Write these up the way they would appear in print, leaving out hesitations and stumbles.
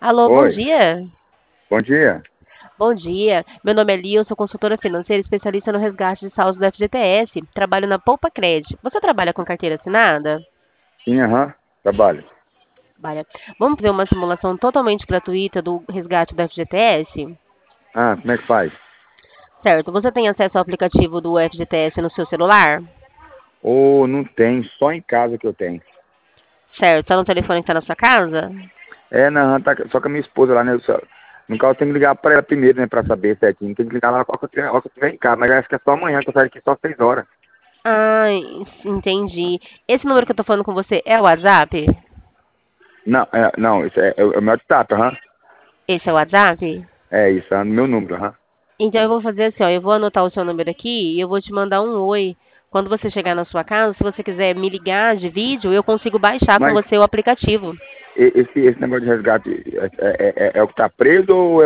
Alô, bom Oi, dia. bom dia. Bom dia. Meu nome é Lia, eu sou consultora financeira especialista no resgate de saldos do FGTS. Trabalho na Poupa Cred. Você trabalha com carteira assinada? Sim, aham, trabalho. Trabalha. Vamos fazer uma simulação totalmente gratuita do resgate do FGTS? Ah, como é que faz? Certo. Você tem acesso ao aplicativo do FGTS no seu celular? Ou não tem, só em casa que eu tenho. Certo. Tá no telefone que está na sua casa? É, não, tá, só com a minha esposa lá, né? No caso, eu tenho que ligar pra ela primeiro, né, pra saber certinho. Tem que ligar lá a hora que eu tiver em casa, mas acho que é só amanhã, que eu saio aqui só 6 horas. Ah, entendi. Esse número que eu tô falando com você é o WhatsApp? Não, não, isso é o meu WhatsApp, aham. Esse é o WhatsApp? É isso, é o meu número, aham. Então eu vou fazer assim, ó, eu vou anotar o seu número aqui e eu vou te mandar um oi. Quando você chegar na sua casa, se você quiser me ligar de vídeo, eu consigo baixar com Mas você o aplicativo. esse negócio de resgate é o que tá preso ou é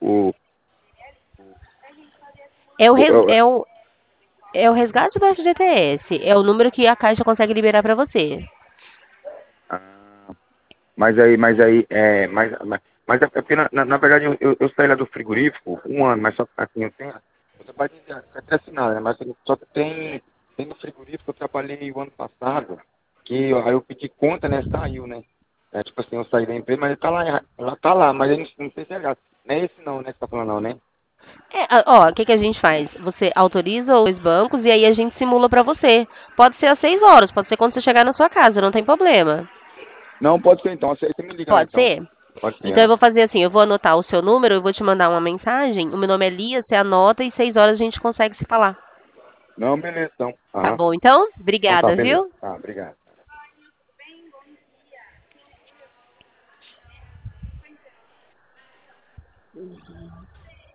É o, o- res, é o- é o resgate do FGTS. É o número que a Caixa consegue liberar para você. ah, mas aí, mas é porque, na verdade, eu saí lá do frigorífico 1 ano, mas só que assim, eu tenho, eu trabalhei de carteira assinada, né, mas só que tem no frigorífico, eu trabalhei o ano passado, que aí eu pedi conta, né, saiu, né, tipo assim, eu saí da empresa, mas ele tá lá, ela tá lá, mas eu não sei se é gato, não é esse não, né, que você tá falando não, né? Ó, o que que a gente faz? Você autoriza os bancos e aí a gente simula para você. Pode ser às 6 horas, pode ser quando você chegar na sua casa, não tem problema. Não, pode ser então, você me liga lá Pode então, ser? pode ser, Então eu aham. vou fazer assim, eu vou anotar o seu número, eu vou te mandar uma mensagem. O meu nome é Lia, você anota e 6 horas a gente consegue se falar. Não, beleza então, Tá aham, bom, então? então tá, Obrigada, beleza, viu? tá, obrigado.